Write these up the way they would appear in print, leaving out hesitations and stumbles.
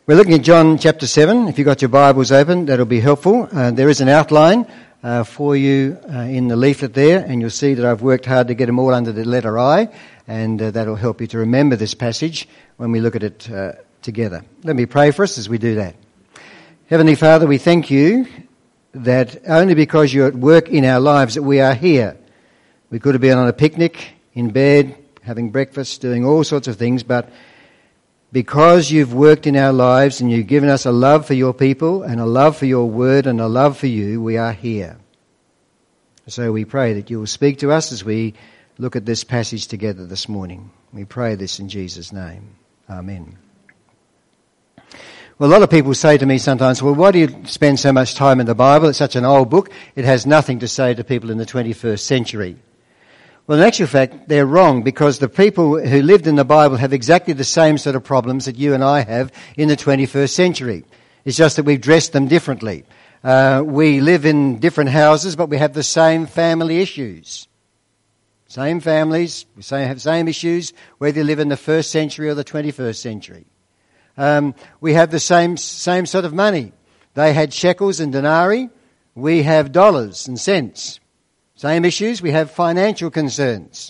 We're looking at John chapter 7. If you've got your Bibles open, that'll be helpful. There is an outline for you in the leaflet there, and you'll see that I've worked hard to get them all under the letter I, and that'll help you to remember this passage when we look at it together. Let me pray for us as we do that. Heavenly Father, we thank you that only because you're at work in our lives that we are here. We could have been on a picnic, in bed, having breakfast, doing all sorts of things, but because you've worked in our lives and you've given us a love for your people and a love for your word and a love for you, we are here. So we pray that you will speak to us as we look at this passage together this morning. We pray this in Jesus' name. Amen. Well, a lot of people say to me sometimes, well, why do you spend so much time in the Bible? It's such an old book. It has nothing to say to people in the 21st century. Well, in actual fact, they're wrong, because the people who lived in the Bible have exactly the same sort of problems that you and I have in the 21st century. It's just that we've dressed them differently. We live in different houses, but we have the same family issues. Same families, we have same issues, whether you live in the 1st century or the 21st century. We have the same sort of money. They had shekels and denarii. We have dollars and cents. Same issues, we have financial concerns.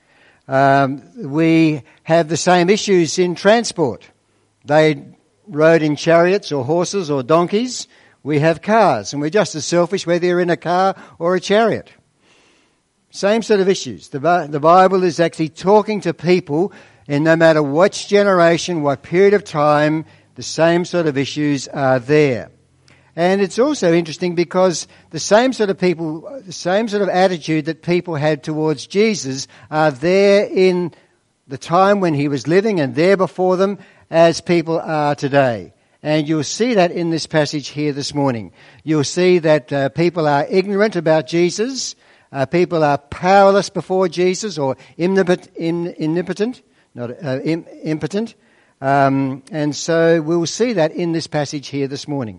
We have the same issues in transport. They rode in chariots or horses or donkeys. We have cars, and we're just as selfish whether you're in a car or a chariot. Same sort of issues. The Bible is actually talking to people, and no matter which generation, what period of time, the same sort of issues are there. And it's also interesting because the same sort of people, the same sort of attitude that people had towards Jesus are there in the time when he was living and there before them as people are today. And you'll see that in this passage here this morning. You'll see that people are ignorant about Jesus. People are powerless before Jesus, or impotent. And so we'll see that in this passage here this morning.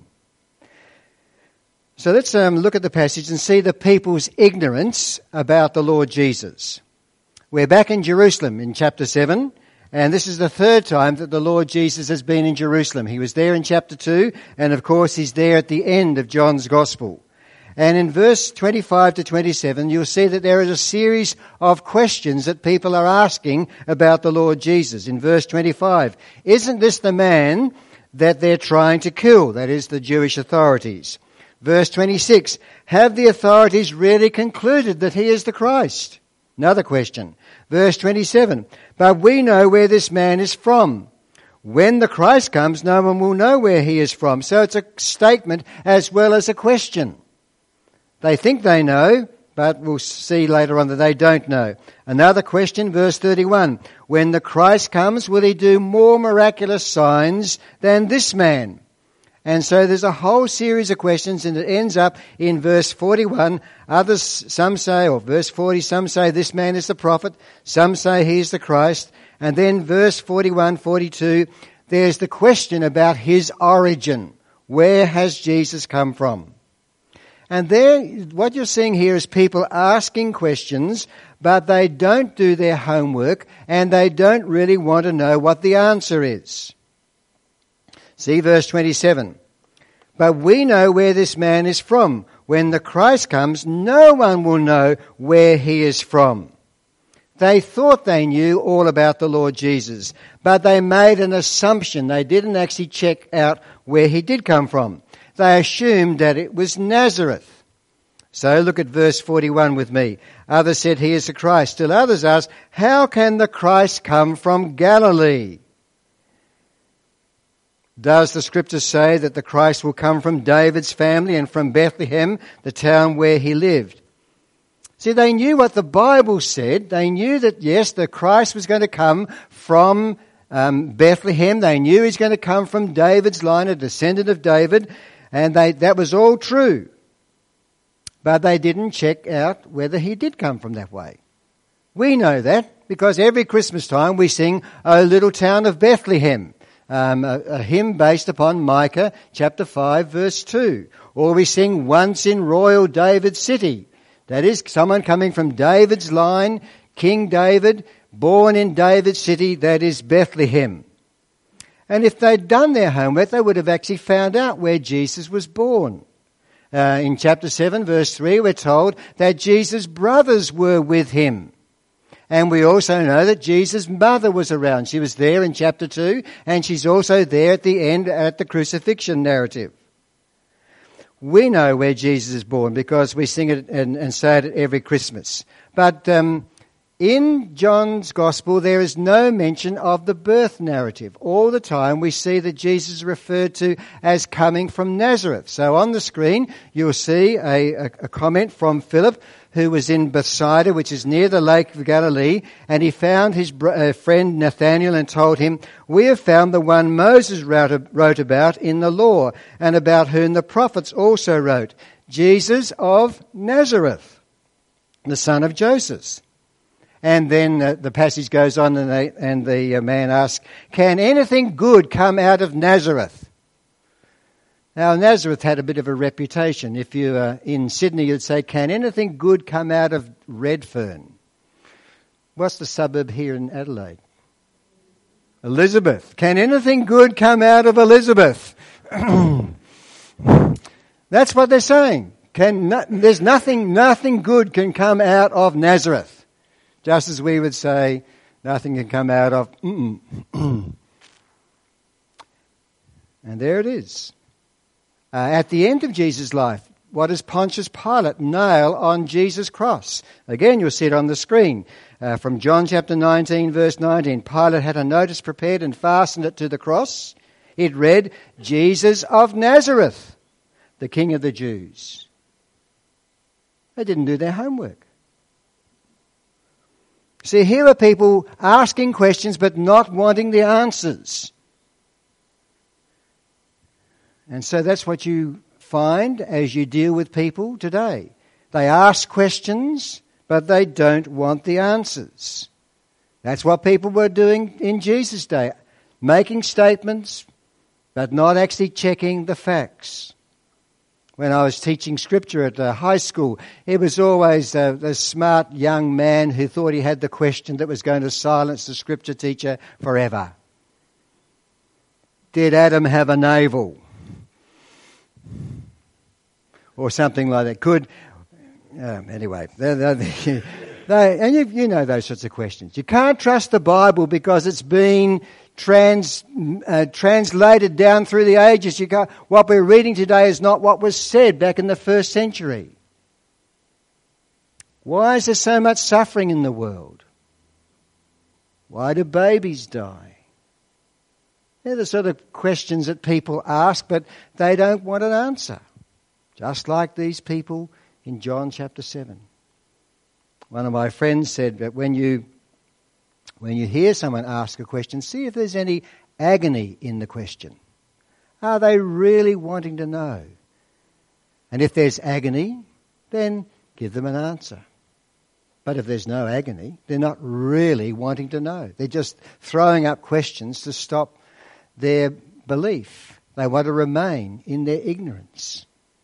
So let's look at the passage and see the people's ignorance about the Lord Jesus. We're back in Jerusalem in chapter 7, and this is the third time that the Lord Jesus has been in Jerusalem. He was there in chapter 2, and of course he's there at the end of John's Gospel. And in verse 25 to 27, you'll see that there is a series of questions that people are asking about the Lord Jesus. In verse 25, isn't this the man that they're trying to kill? That is, the Jewish authorities. Verse 26, have the authorities really concluded that he is the Christ? Another question. Verse 27, but we know where this man is from. When the Christ comes, no one will know where he is from. So it's a statement as well as a question. They think they know, but we'll see later on that they don't know. Another question, verse 31, when the Christ comes, will he do more miraculous signs than this man? And so there's a whole series of questions, and it ends up in verse 41. Others, some say, or verse 40, some say this man is the prophet. Some say he is the Christ. And then verse 41, 42, there's the question about his origin. Where has Jesus come from? And there, what you're seeing here is people asking questions, but they don't do their homework, and they don't really want to know what the answer is. See verse 27. But we know where this man is from. When the Christ comes, no one will know where he is from. They thought they knew all about the Lord Jesus, but they made an assumption. They didn't actually check out where he did come from. They assumed that it was Nazareth. So look at verse 41 with me. Others said he is the Christ. Still others asked, how can the Christ come from Galilee? Does the scripture say that the Christ will come from David's family and from Bethlehem, the town where he lived? See, they knew what the Bible said. They knew that, yes, the Christ was going to come from Bethlehem. They knew he's going to come from David's line, a descendant of David, and that was all true. But they didn't check out whether he did come from that way. We know that because every Christmas time we sing, O Little Town of Bethlehem. A hymn based upon Micah chapter 5 verse 2. Or we sing Once in Royal David's City. That is someone coming from David's line, King David, born in David's city, that is Bethlehem. And if they'd done their homework, they would have actually found out where Jesus was born. In chapter 7, verse 3, we're told that Jesus' brothers were with him. And we also know that Jesus' mother was around. She was there in chapter 2, and she's also there at the end at the crucifixion narrative. We know where Jesus is born because we sing it and say it every Christmas. But in John's Gospel, there is no mention of the birth narrative. All the time we see that Jesus is referred to as coming from Nazareth. So on the screen, you'll see a comment from Philip, who was in Bethsaida, which is near the Lake of Galilee, and he found his friend Nathanael and told him, "We have found the one Moses wrote about in the law, and about whom the prophets also wrote, Jesus of Nazareth, the son of Joseph." And then the passage goes on, and the man asks, "Can anything good come out of Nazareth?" Now, Nazareth had a bit of a reputation. If you were in Sydney, you'd say, "Can anything good come out of Redfern?" What's the suburb here in Adelaide? Elizabeth. Can anything good come out of Elizabeth? That's what they're saying. There's nothing good can come out of Nazareth. Just as we would say, nothing can come out of And there it is. At the end of Jesus' life, what does Pontius Pilate nail on Jesus' cross? Again, you'll see it on the screen. From John chapter 19, verse 19. Pilate had a notice prepared and fastened it to the cross. It read, "Jesus of Nazareth, the King of the Jews." They didn't do their homework. See, here are people asking questions but not wanting the answers. And so that's what you find as you deal with people today. They ask questions, but they don't want the answers. That's what people were doing in Jesus' day, making statements, but not actually checking the facts. When I was teaching scripture at high school, it was always the smart young man who thought he had the question that was going to silence the scripture teacher forever. Did Adam have a navel? Or something like that. Anyway, and you know those sorts of questions. You can't trust the Bible because it's been translated down through the ages. What we're reading today is not what was said back in the first century. Why is there so much suffering in the world? Why do babies die? They're the sort of questions that people ask, but they don't want an answer. Just like these people in John chapter 7. One of my friends said that when you hear someone ask a question, see if there's any agony in the question. Are they really wanting to know? And if there's agony, then give them an answer. But if there's no agony, they're not really wanting to know. They're just throwing up questions to stop their belief. They want to remain in their ignorance.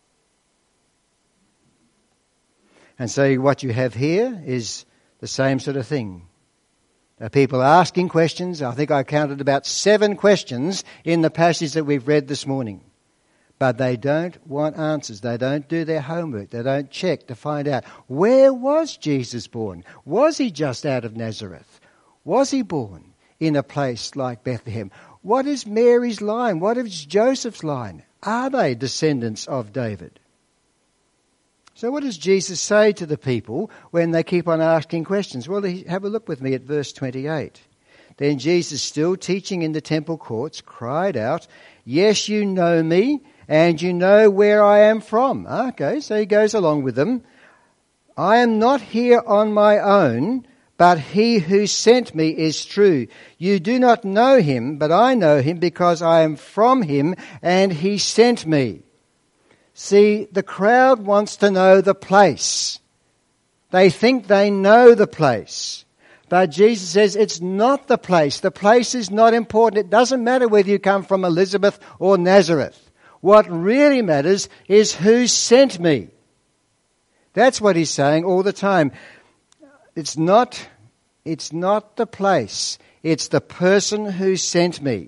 And so what you have here is the same sort of thing. People asking questions. I think I counted about 7 questions in the passage that we've read this morning. But they don't want answers. They don't do their homework. They don't check to find out, where was Jesus born? Was he just out of Nazareth? Was he born in a place like Bethlehem? What is Mary's line? What is Joseph's line? Are they descendants of David? So what does Jesus say to the people when they keep on asking questions? Well, have a look with me at verse 28. Then Jesus, still teaching in the temple courts, cried out, "Yes, you know me, and you know where I am from." Okay, so he goes along with them. "I am not here on my own, but he who sent me is true. You do not know him, but I know him because I am from him, and he sent me." See, the crowd wants to know the place. They think they know the place. But Jesus says it's not the place. The place is not important. It doesn't matter whether you come from Elizabeth or Nazareth. What really matters is who sent me. That's what he's saying all the time. It's not the place. It's the person who sent me.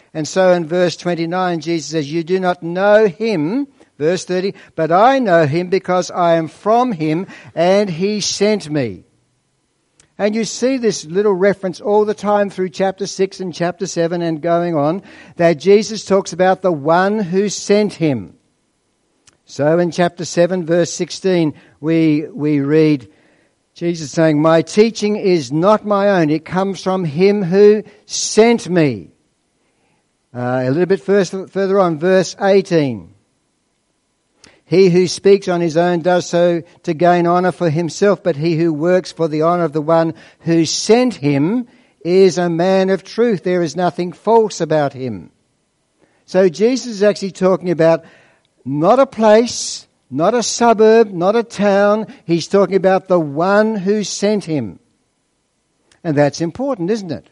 And so in verse 29, Jesus says, you do not know him, verse 30, but I know him because I am from him and he sent me. And you see this little reference all the time through chapter 6 and chapter 7 and going on, that Jesus talks about the one who sent him. So in chapter 7, verse 16, we read Jesus saying, my teaching is not my own, it comes from him who sent me. A little bit further on, verse 18. He who speaks on his own does so to gain honour for himself, but he who works for the honour of the one who sent him is a man of truth. There is nothing false about him. So Jesus is actually talking about not a place, not a suburb, not a town. He's talking about the one who sent him. And that's important, isn't it?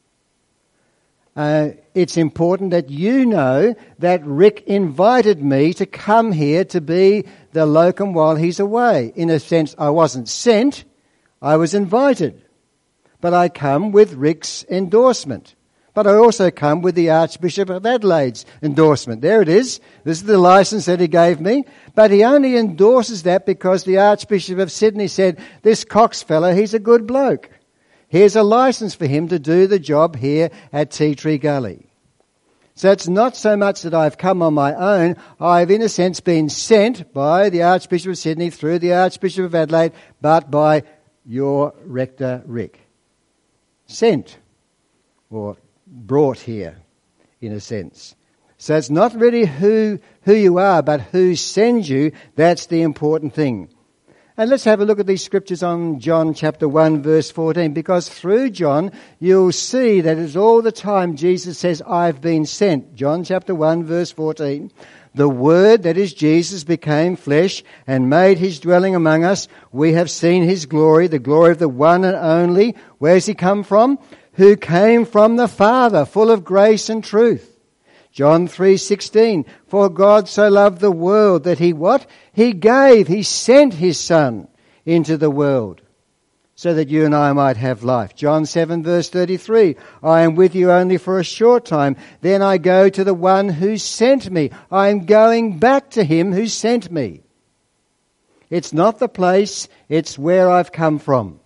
It's important that you know that Rick invited me to come here to be the locum while he's away. In a sense, I wasn't sent, I was invited. But I come with Rick's endorsement. But I also come with the Archbishop of Adelaide's endorsement. There it is. This is the license that he gave me. But he only endorses that because the Archbishop of Sydney said, this Cox fella, he's a good bloke. Here's a license for him to do the job here at Tea Tree Gully. So it's not so much that I've come on my own. I've, in a sense, been sent by the Archbishop of Sydney through the Archbishop of Adelaide, but by your rector, Rick. Sent, or brought here, in a sense. So it's not really who you are, but who sends you. That's the important thing. And let's have a look at these scriptures on John chapter 1 verse 14, because through John you'll see that it's all the time Jesus says, I've been sent. John chapter 1 verse 14. The Word, that is Jesus, became flesh and made his dwelling among us. We have seen his glory, the glory of the one and only. Where's he come from? Who came from the Father, full of grace and truth. John 3:16, for God so loved the world that he what? He gave, he sent his Son into the world so that you and I might have life. John 7 verse 33, I am with you only for a short time, then I go to the one who sent me. I am going back to him who sent me. It's not the place, it's where I've come from.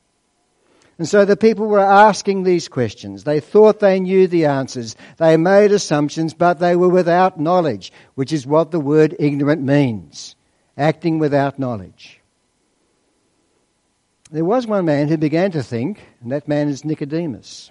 And so the people were asking these questions. They thought they knew the answers. They made assumptions, but they were without knowledge, which is what the word ignorant means. Acting without knowledge. There was one man who began to think, and that man is Nicodemus.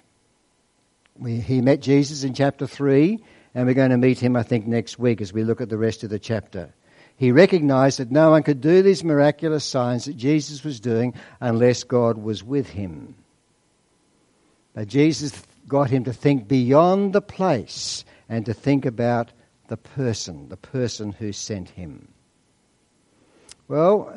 He met Jesus in chapter 3, and we're going to meet him, I think, next week as we look at the rest of the chapter. He recognized that no one could do these miraculous signs that Jesus was doing unless God was with him. But Jesus got him to think beyond the place and to think about the person who sent him. Well,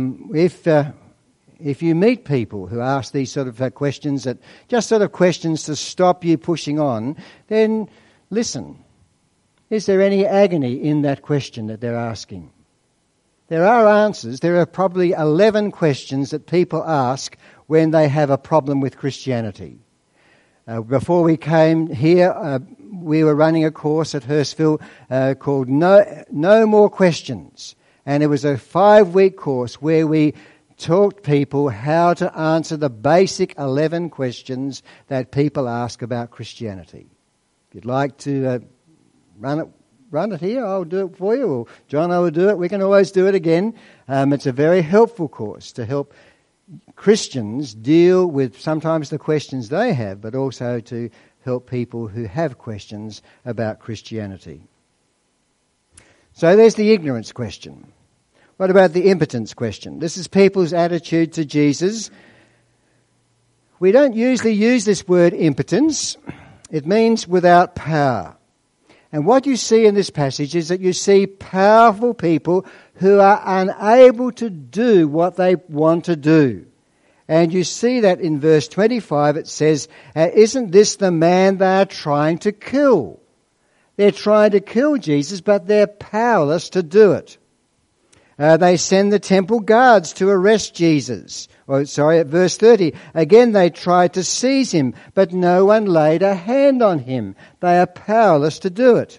if you meet people who ask these sort of questions, that just sort of questions to stop you pushing on, then listen. Is there any agony in that question that they're asking? There are answers. There are probably 11 questions that people ask when they have a problem with Christianity. Before we came here, we were running a course at Hurstville called No More Questions. And it was a 5-week course where we taught people how to answer the basic 11 questions that people ask about Christianity. If you'd like to run it here, I'll do it for you, or John, I will do it. We can always do it again. It's a very helpful course to help Christians deal with sometimes the questions they have, but also to help people who have questions about Christianity. So there's the ignorance question. What about the impotence question? This is people's attitude to Jesus. We don't usually use this word impotence. It means without power. And what you see in this passage is that you see powerful people who are unable to do what they want to do. And you see that in verse 25 it says, isn't this the man they are trying to kill? They're trying to kill Jesus, but they're powerless to do it. They send the temple guards to arrest Jesus. At verse 30. Again, they tried to seize him, but no one laid a hand on him. They are powerless to do it.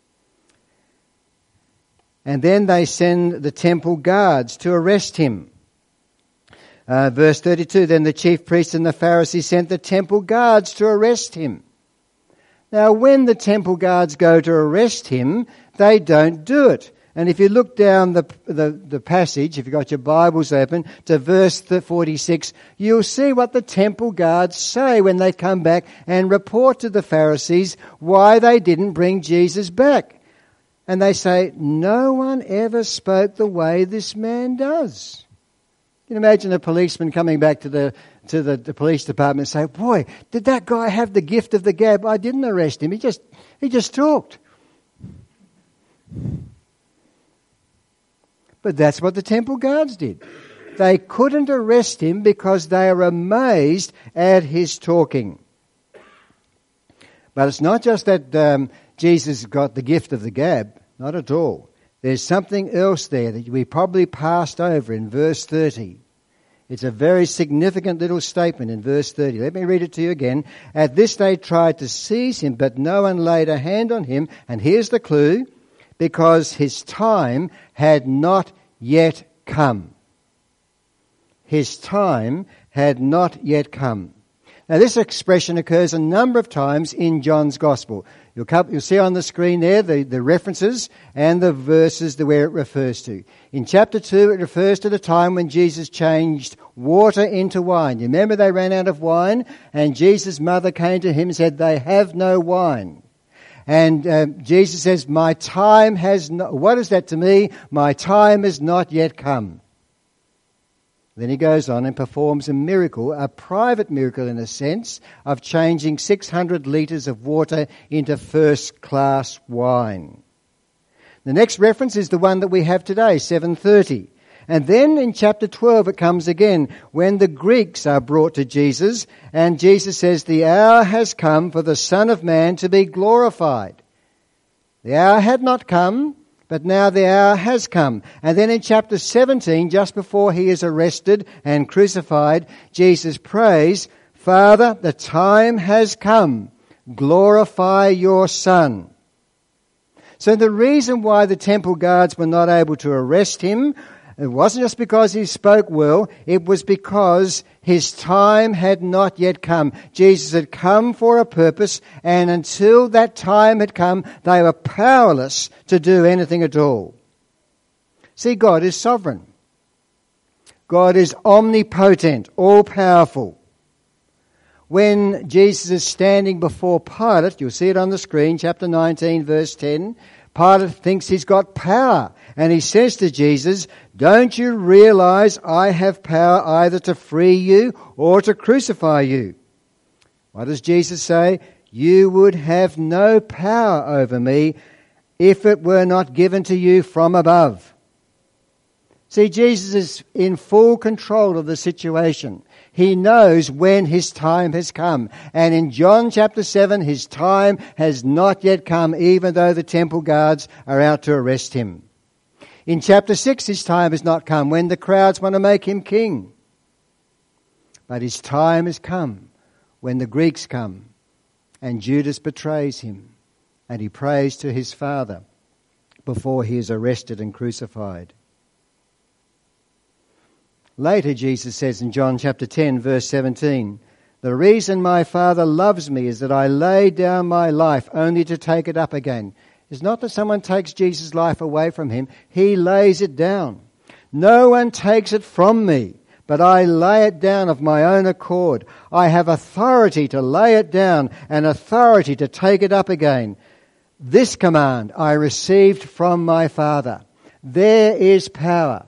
And then they send the temple guards to arrest him. Verse 32, then the chief priests and the Pharisees sent the temple guards to arrest him. Now, when the temple guards go to arrest him, they don't do it. And if you look down the passage, if you've got your Bibles open, to verse 46, you'll see what the temple guards say when they come back and report to the Pharisees why they didn't bring Jesus back. And they say, no one ever spoke the way this man does. You can imagine a policeman coming back to the police department and say, boy, did that guy have the gift of the gab? I didn't arrest him. He just talked. But that's what the temple guards did. They couldn't arrest him because they are amazed at his talking. But it's not just that Jesus got the gift of the gab. Not at all. There's something else there that we probably passed over in verse 30. It's a very significant little statement in verse 30. Let me read it to you again. At this they tried to seize him, but no one laid a hand on him. And here's the clue. Because his time had not yet come. His time had not yet come. Now this expression occurs a number of times in John's Gospel. You'll see on the screen there the references and the verses where it refers to. In chapter 2 it refers to the time when Jesus changed water into wine. You remember they ran out of wine and Jesus' mother came to him and said, they have no wine. And Jesus says, my time has not, what is that to me? My time has not yet come. Then he goes on and performs a miracle, a private miracle in a sense, of changing 600 litres of water into first-class wine. The next reference is the one that we have today, 7:30. And then in chapter 12 it comes again when the Greeks are brought to Jesus and Jesus says, the hour has come for the Son of Man to be glorified. The hour had not come, but now the hour has come. And then in chapter 17, just before he is arrested and crucified, Jesus prays, Father, the time has come. Glorify your Son. So the reason why the temple guards were not able to arrest him, it wasn't just because he spoke well, it was because his time had not yet come. Jesus had come for a purpose, and until that time had come, they were powerless to do anything at all. See, God is sovereign. God is omnipotent, all-powerful. When Jesus is standing before Pilate, you'll see it on the screen, chapter 19, verse 10, Pilate thinks he's got power. And he says to Jesus, don't you realize I have power either to free you or to crucify you? What does Jesus say? You would have no power over me if it were not given to you from above. See, Jesus is in full control of the situation. He knows when his time has come. And in John chapter 7, his time has not yet come, even though the temple guards are out to arrest him. In chapter 6, his time has not come when the crowds want to make him king. But his time has come when the Greeks come and Judas betrays him and he prays to his Father before he is arrested and crucified. Later, Jesus says in John chapter 10, verse 17, the reason my Father loves me is that I lay down my life only to take it up again. It's not that someone takes Jesus' life away from him. He lays it down. No one takes it from me, but I lay it down of my own accord. I have authority to lay it down and authority to take it up again. This command I received from my Father. There is power.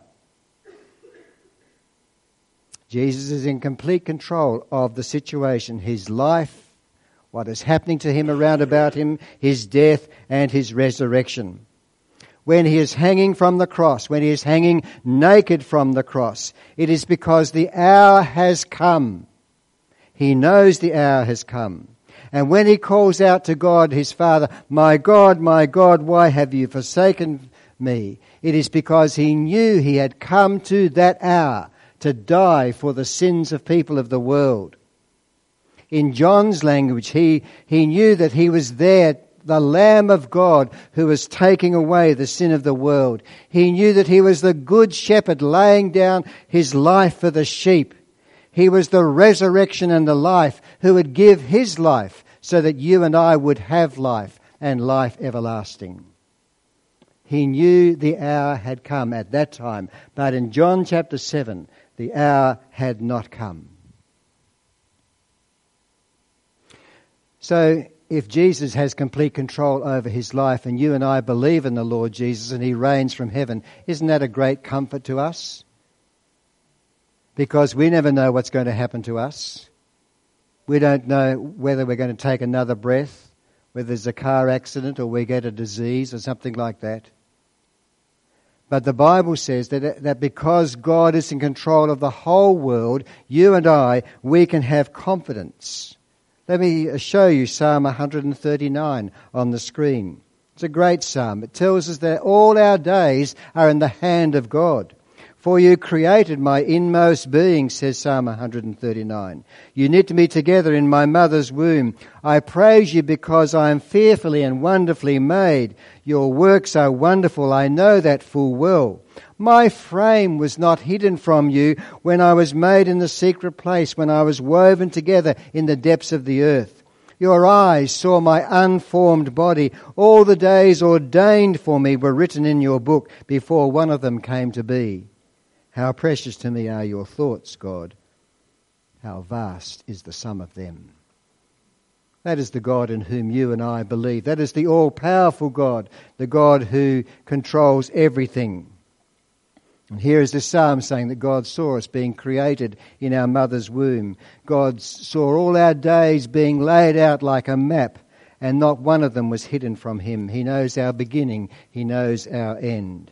Jesus is in complete control of the situation, his life, what is happening to him around about him, his death and his resurrection. When he is hanging from the cross, when he is hanging naked from the cross, it is because the hour has come. He knows the hour has come. And when he calls out to God, his Father, my God, why have you forsaken me. It is because he knew he had come to that hour to die for the sins of people of the world. In John's language, he knew that he was there, the Lamb of God who was taking away the sin of the world. He knew that he was the good shepherd laying down his life for the sheep. He was the resurrection and the life who would give his life so that you and I would have life and life everlasting. He knew the hour had come at that time, but in John chapter 7, the hour had not come. So, if Jesus has complete control over his life and you and I believe in the Lord Jesus and he reigns from heaven, isn't that a great comfort to us? Because we never know what's going to happen to us. We don't know whether we're going to take another breath, whether there's a car accident or we get a disease or something like that. But the Bible says that because God is in control of the whole world, you and I, we can have confidence. Let me show you Psalm 139 on the screen. It's a great psalm. It tells us that all our days are in the hand of God. For you created my inmost being, says Psalm 139. You knit me together in my mother's womb. I praise you because I am fearfully and wonderfully made. Your works are wonderful, I know that full well. My frame was not hidden from you when I was made in the secret place, when I was woven together in the depths of the earth. Your eyes saw my unformed body. All the days ordained for me were written in your book before one of them came to be. How precious to me are your thoughts, God. How vast is the sum of them. That is the God in whom you and I believe. That is the all-powerful God, the God who controls everything. And here is the psalm saying that God saw us being created in our mother's womb. God saw all our days being laid out like a map, and not one of them was hidden from him. He knows our beginning. He knows our end.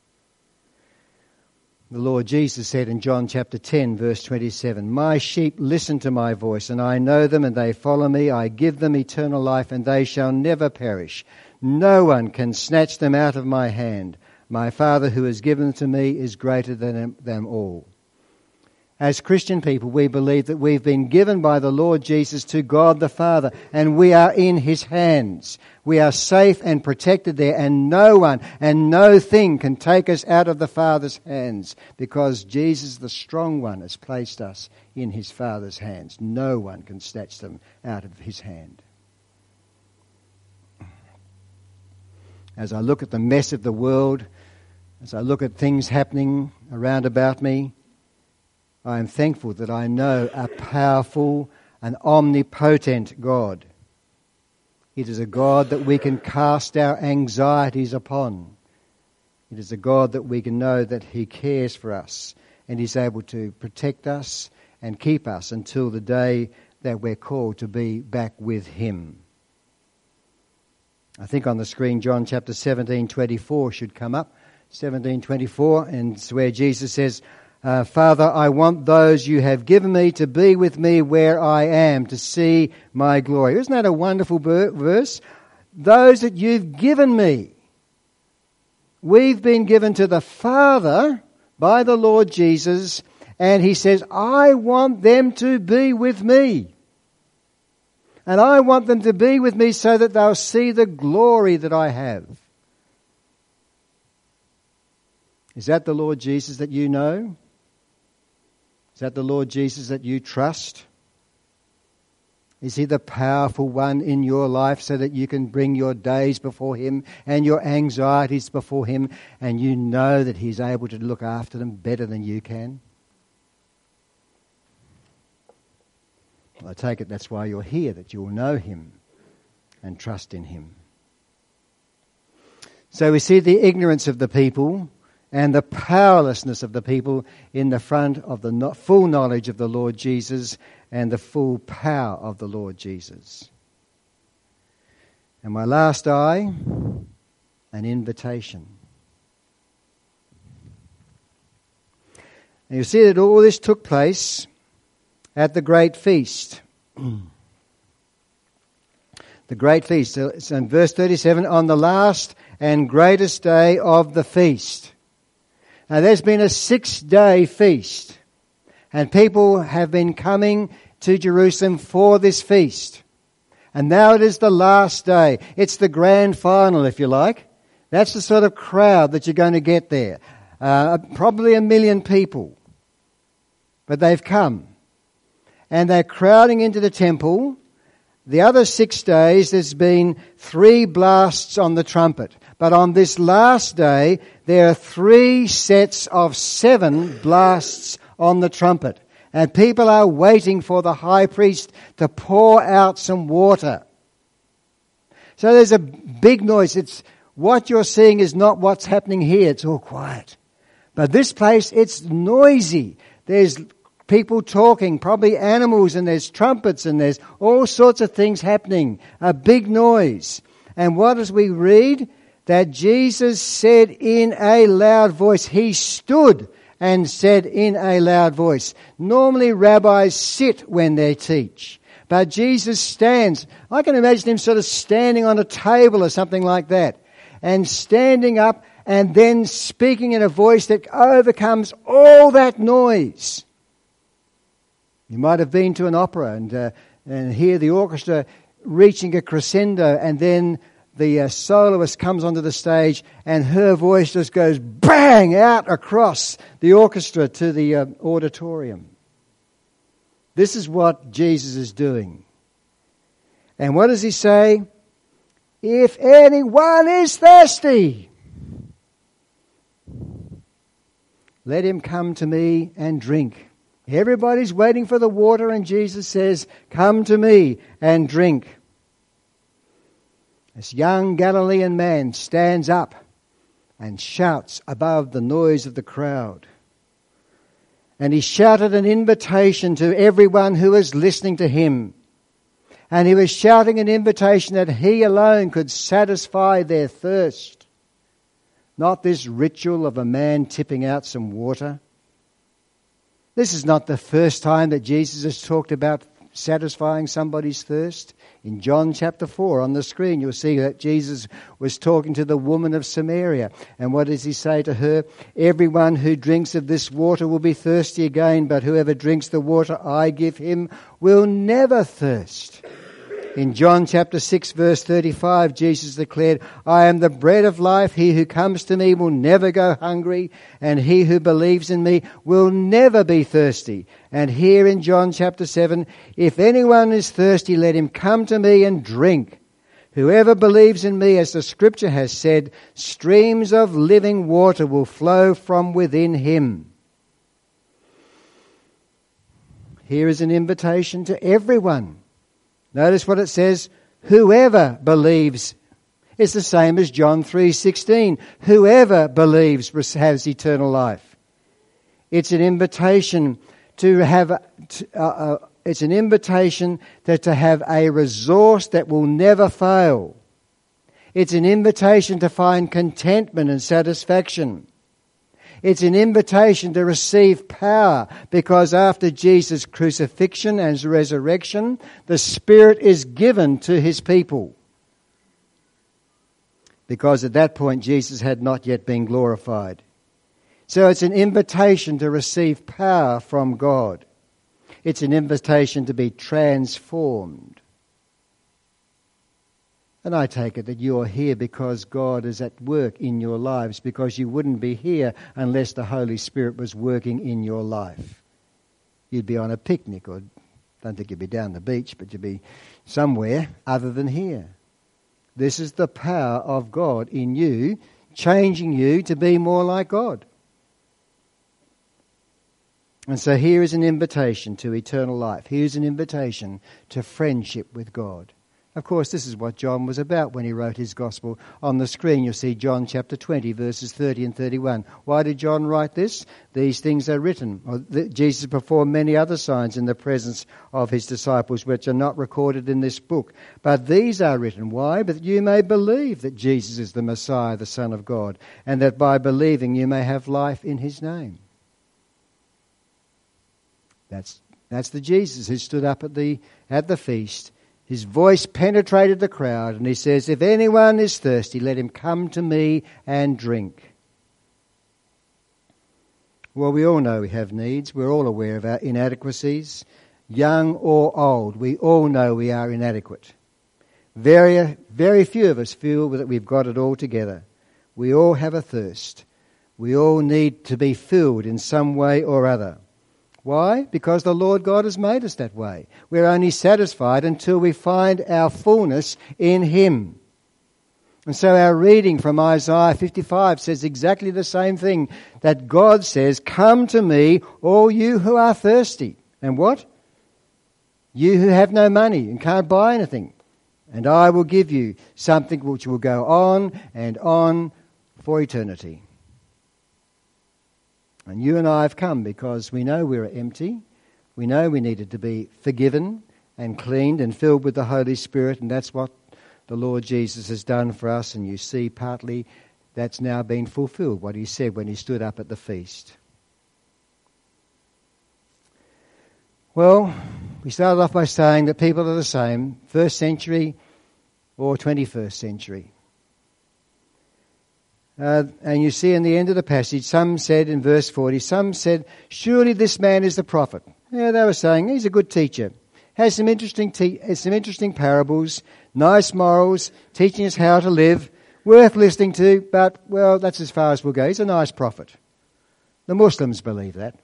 The Lord Jesus said in John chapter 10, verse 27, My sheep listen to my voice, and I know them, and they follow me. I give them eternal life, and they shall never perish. No one can snatch them out of my hand. My Father who has given them to me is greater than them all. As Christian people, we believe that we've been given by the Lord Jesus to God the Father, and we are in his hands. We are safe and protected there, and no one and no thing can take us out of the Father's hands, because Jesus, the strong one, has placed us in his Father's hands. No one can snatch them out of his hand. As I look at the mess of the world, as I look at things happening around about me, I am thankful that I know a powerful and omnipotent God. It is a God that we can cast our anxieties upon. It is a God that we can know that he cares for us and is able to protect us and keep us until the day that we're called to be back with him. I think on the screen John chapter 17:24 should come up. 17:24, and it's where Jesus says, Father, I want those you have given me to be with me where I am, to see my glory. Isn't that a wonderful verse? Those that you've given me. We've been given to the Father by the Lord Jesus, and he says, I want them to be with me. And I want them to be with me so that they'll see the glory that I have. Is that the Lord Jesus that you know? Is that the Lord Jesus that you trust? Is he the powerful one in your life so that you can bring your days before him and your anxieties before him, and you know that he's able to look after them better than you can? Well, I take it that's why you're here, that you'll know him and trust in him. So we see the ignorance of the people and the powerlessness of the people in the front of the full knowledge of the Lord Jesus and the full power of the Lord Jesus. And my last I, an invitation. And you see that all this took place at the great feast. The The great feast. So it's in verse 37, on the last and greatest day of the feast. Now there's been a 6-day feast, and people have been coming to Jerusalem for this feast. And now it is the last day. It's the grand final, if you like. That's the sort of crowd that you're going to get there. Probably 1 million people. But they've come. And they're crowding into the temple. The other 6 days, there's been 3 blasts on the trumpet. But on this last day, there are 3 sets of 7 blasts on the trumpet. And people are waiting for the high priest to pour out some water. So there's a big noise. It's what you're seeing is not what's happening here. It's all quiet. But this place, it's noisy. There's people talking, probably animals, and there's trumpets, and there's all sorts of things happening. A big noise. And what does we read? That Jesus said in a loud voice. He stood and said in a loud voice. Normally rabbis sit when they teach. But Jesus stands. I can imagine him sort of standing on a table or something like that. And standing up and then speaking in a voice that overcomes all that noise. You might have been to an opera and hear the orchestra reaching a crescendo, and then the soloist comes onto the stage and her voice just goes bang out across the orchestra to the auditorium. This is what Jesus is doing. And what does he say? If anyone is thirsty, let him come to me and drink. Everybody's waiting for the water, and Jesus says, come to me and drink. This young Galilean man stands up and shouts above the noise of the crowd. And he shouted an invitation to everyone who was listening to him. And he was shouting an invitation that he alone could satisfy their thirst. Not this ritual of a man tipping out some water. This is not the first time that Jesus has talked about satisfying somebody's thirst. In John chapter 4 on the screen you'll see that Jesus was talking to the woman of Samaria. And what does he say to her? Everyone who drinks of this water will be thirsty again, but whoever drinks the water I give him will never thirst. In John chapter 6 verse 35, Jesus declared, I am the bread of life. He who comes to me will never go hungry, and he who believes in me will never be thirsty. And here in John chapter 7, if anyone is thirsty, let him come to me and drink. Whoever believes in me, as the scripture has said, streams of living water will flow from within him. Here is an invitation to everyone. Notice what it says, whoever believes. It's the same as John 3:16. Whoever believes has eternal life. It's an invitation to have it's an invitation to have a resource that will never fail. It's an invitation to find contentment and satisfaction. It's an invitation to receive power, because after Jesus' crucifixion and resurrection, the Spirit is given to his people. Because at that point, Jesus had not yet been glorified. So it's an invitation to receive power from God. It's an invitation to be transformed. And I take it that you are here because God is at work in your lives, because you wouldn't be here unless the Holy Spirit was working in your life. You'd be on a picnic, or I don't think you'd be down the beach, but you'd be somewhere other than here. This is the power of God in you, changing you to be more like God. And so here is an invitation to eternal life. Here's an invitation to friendship with God. Of course, this is what John was about when he wrote his gospel. On the screen you'll see John chapter 20, verses 30 and 31. Why did John write this? These things are written. Jesus performed many other signs in the presence of his disciples, which are not recorded in this book. But these are written. Why? But you may believe that Jesus is the Messiah, the Son of God, and that by believing you may have life in his name. That's the Jesus who stood up at the feast His voice penetrated the crowd, and he says, "If anyone is thirsty, let him come to me and drink." Well, we all know we have needs. We're all aware of our inadequacies. Young or old, we all know we are inadequate. Very, very few of us feel that we've got it all together. We all have a thirst. We all need to be filled in some way or other. Why? Because the Lord God has made us that way. We're only satisfied until we find our fullness in Him. And so our reading from Isaiah 55 says exactly the same thing, that God says, "Come to me, all you who are thirsty." And what? You who have no money and can't buy anything. And I will give you something which will go on and on for eternity. And you and I have come because we know we're empty. We know we needed to be forgiven and cleaned and filled with the Holy Spirit, and that's what the Lord Jesus has done for us. And you see partly that's now been fulfilled, what He said when He stood up at the feast. Well, we started off by saying that people are the same, 1st century or 21st century. And you see in the end of the passage, some said in verse 40, some said, "Surely this man is the prophet." Yeah, they were saying, he's a good teacher. Has some interesting parables, nice morals, teaching us how to live, worth listening to, but, well, that's as far as we'll go. He's a nice prophet. The Muslims believe that.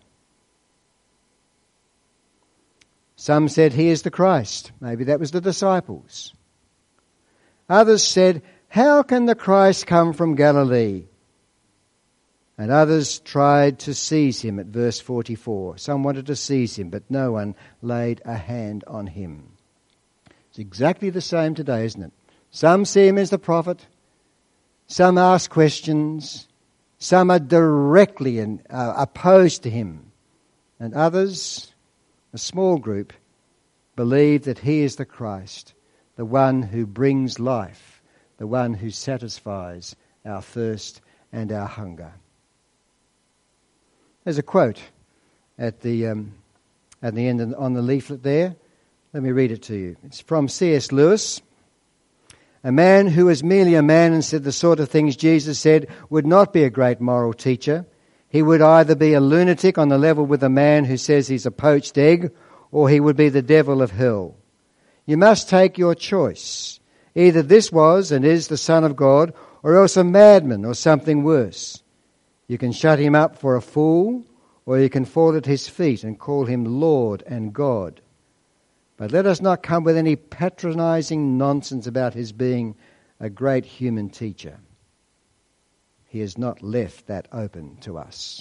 Some said he is the Christ. Maybe that was the disciples. Others said, "How can the Christ come from Galilee?" And others tried to seize him at verse 44. Some wanted to seize him, but no one laid a hand on him. It's exactly the same today, isn't it? Some see him as the prophet. Some ask questions. Some are directly opposed to him. And others, a small group, believe that he is the Christ, the one who brings life, the one who satisfies our thirst and our hunger. There's a quote at the end on the leaflet there. Let me read it to you. It's from C.S. Lewis. "A man who was merely a man and said the sort of things Jesus said would not be a great moral teacher. He would either be a lunatic on the level with a man who says he's a poached egg, or he would be the devil of hell. You must take your choice. Either this was and is the Son of God, or else a madman or something worse. You can shut him up for a fool, or you can fall at his feet and call him Lord and God. But let us not come with any patronizing nonsense about his being a great human teacher. He has not left that open to us."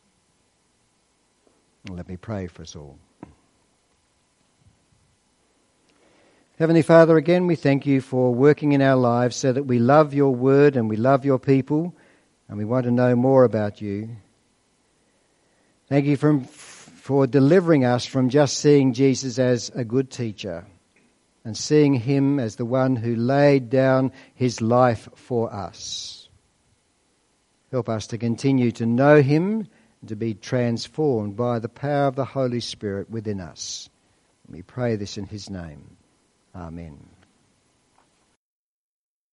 Let me pray for us all. Heavenly Father, again we thank you for working in our lives so that we love your word and we love your people and we want to know more about you. Thank you for delivering us from just seeing Jesus as a good teacher and seeing him as the one who laid down his life for us. Help us to continue to know him and to be transformed by the power of the Holy Spirit within us. We pray this in his name. Amen.